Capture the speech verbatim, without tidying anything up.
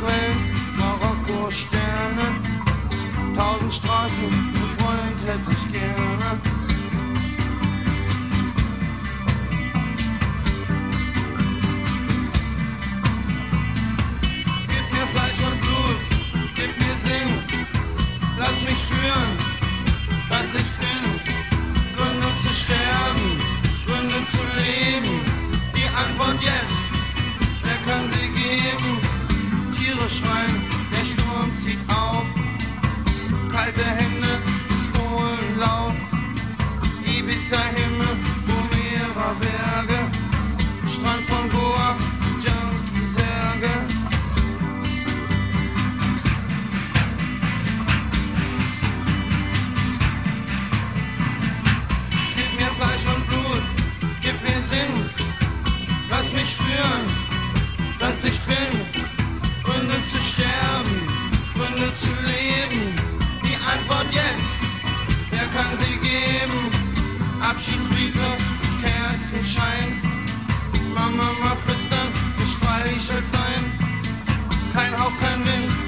Quellen, Marokko-Sterne. Tausend Straßen, einen Freund hätte ich gerne. Gib mir Fleisch und Blut, gib mir Sinn. Lass mich spüren, was ich bin. Gründe zu sterben, Gründe zu leben. Die Antwort jetzt, wer kann sie geben? Tiere schreien, der Sturm zieht auf. Kalte Hände, Pistolenlauf. Ibiza-Himmel, Gomera Berge. Strand von Goa, Junkie-Särge. Gib mir Fleisch und Blut, gib mir Sinn. Lass mich spüren, dass ich bin. Gründe zu sterben, Gründe zu leben. Die Antwort jetzt, wer kann sie geben? Abschiedsbriefe, Kerzenschein. Mama, Mama flüstern, gestreichelt sein. Kein Hauch, kein Wind,